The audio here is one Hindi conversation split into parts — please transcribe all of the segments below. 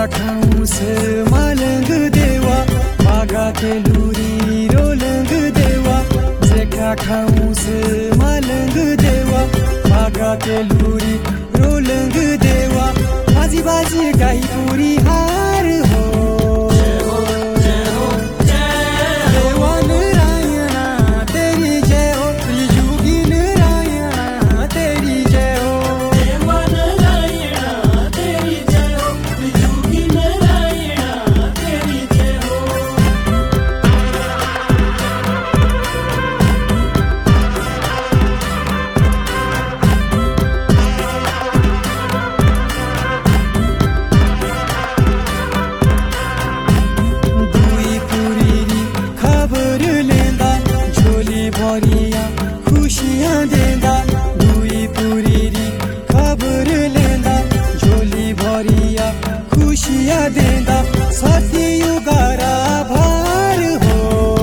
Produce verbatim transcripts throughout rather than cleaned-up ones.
खाऊं से मालंग देवा बागा के लूरी रोलंग देवा जेका खाऊं से मालंग देवा बागा के लूरी रोलंग देवा बाजी बाजी गाई पूरी हार हो खुशियां देंदा दुई पूरी री खबर लेंदा झोली भरिया खुशियां देंदा सती उगारा भार हो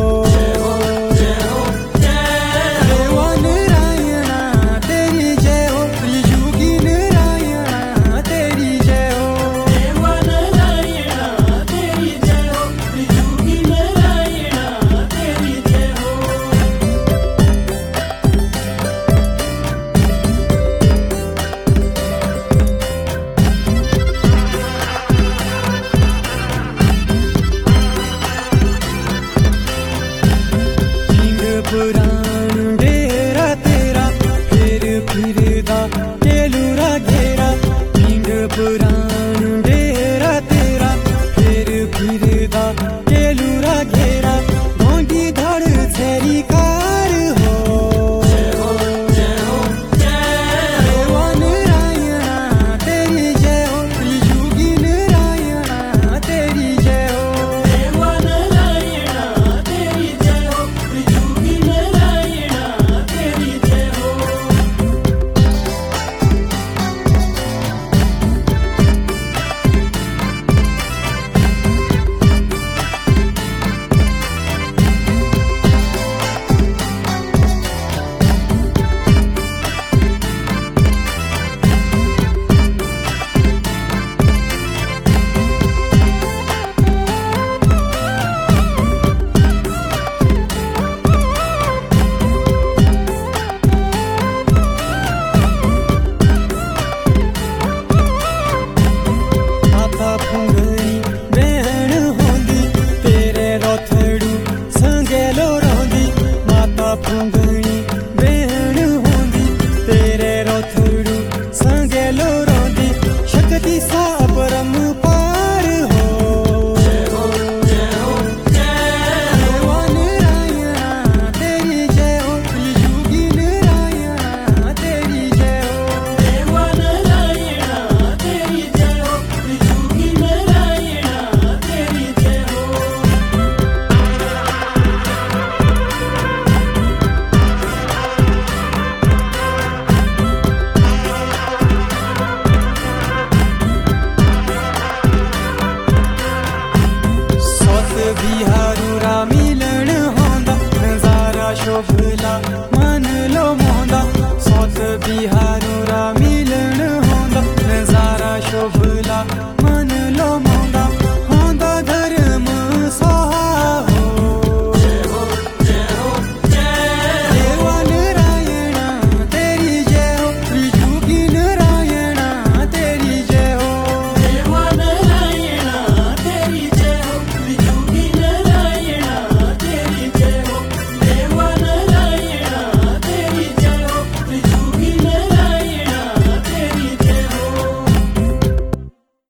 देवा नारायणा तेरी जय हो त्रिजुगी नारायणा तेरी जय हो देवा नारायणा तेरी जय हो त्रिजुगी नारायणा तेरी जय हो पुराण डेरा तेरा फिर फिरदा केलूरा घेरा पिंड पुराण डेरा तेरा फिर फिरदा केलूरा घेरा गोंडी धड़ छेरी कार हो देवा नारायणा तेरी जय हो त्रिजुगी नारायणा तेरी जय हो देवा नारायणा तेरी जय हो त्रिजुगी फुंगणी बेहण होंदी तेरे रोथड़ू संगेलो रोंदी शक्ति सा परम पार हो देवा नारायणा तेरी जय हो त्रिजुगी नारायणा तेरी जय हो देवा नारायणा तेरी जय हो त्रिजुगी नारायणा तेरी जय हो बिहारूरा मिलन होंदा नजारा शोभला मन लो मोंदा सौत बिहार